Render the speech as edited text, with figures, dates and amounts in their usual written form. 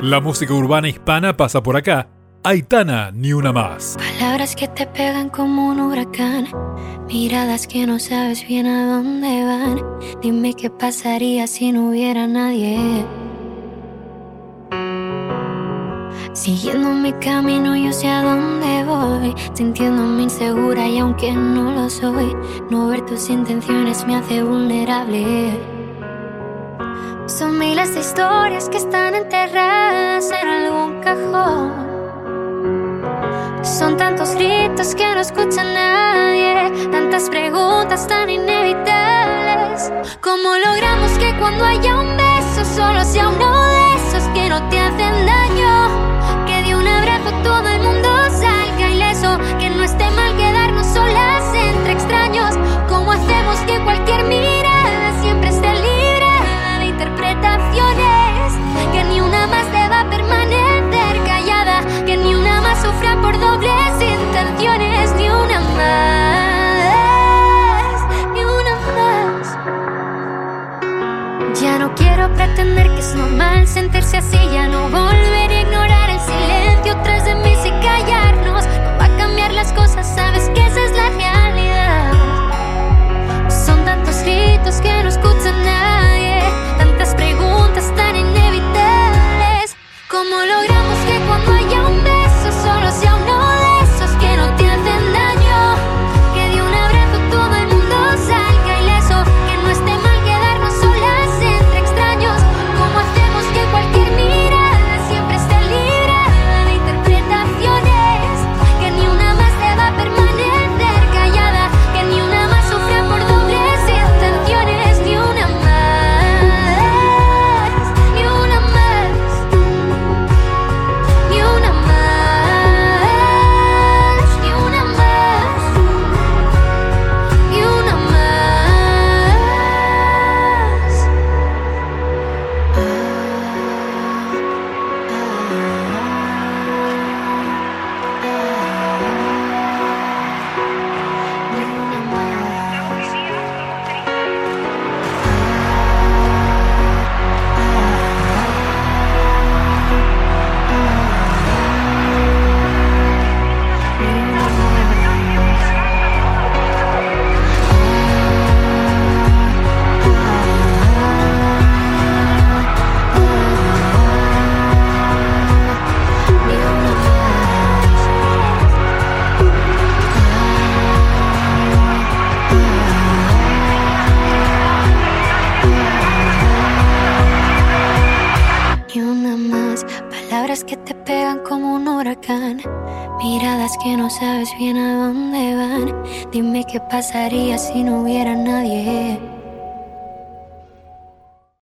La música urbana hispana pasa por acá. Aitana, ni una más. Palabras que te pegan como un huracán, miradas que no sabes bien a dónde van. Dime qué pasaría si no hubiera nadie. Siguiendo mi camino yo sé a dónde voy, sintiéndome insegura y aunque no lo soy, no ver tus intenciones me hace vulnerable. Son miles de historias que están enterradas en algún cajón. Son tantos gritos que no escucha nadie, tantas preguntas tan inevitables. ¿Cómo logramos que cuando haya un beso solo sea uno de esos que no te hacen daño? Que de un abrazo todo el mundo salga ileso, que no esté mal quedarnos solas entre extraños. ¿Cómo hacemos que cualquier mirada siempre esté libre de interpretaciones? Que ni una más deba permanecer callada, que ni una más sufra por dobles intenciones, ni una más, ni una más. Ya no quiero pretender que es normal sentirse así, ya no volveré a ignorar el silencio tras de mí sin callarnos. No va a cambiar las cosas, sabes que esa es la realidad. Son tantos gritos que no escucha nadie, tantas preguntas tan inevitables. ¿Cómo logramos que cuando haya un beso solo sea uno de esos que no te hacen daño? Que de un abrazo todo el mundo salga ileso, que no esté mal quedarnos solas entre extraños. ¿Cómo hacemos que cualquier mirada siempre esté libre de interpretaciones? Que ni una más deba permanecer callada, que ni una más sufra por dobles intenciones, ni una más, ni una más, ni una más, ni una más, ni una más. Ni una más, palabras que te pegan como un huracán, miradas que no sabes bien a dónde van. Dime qué pasaría si no hubiera nadie.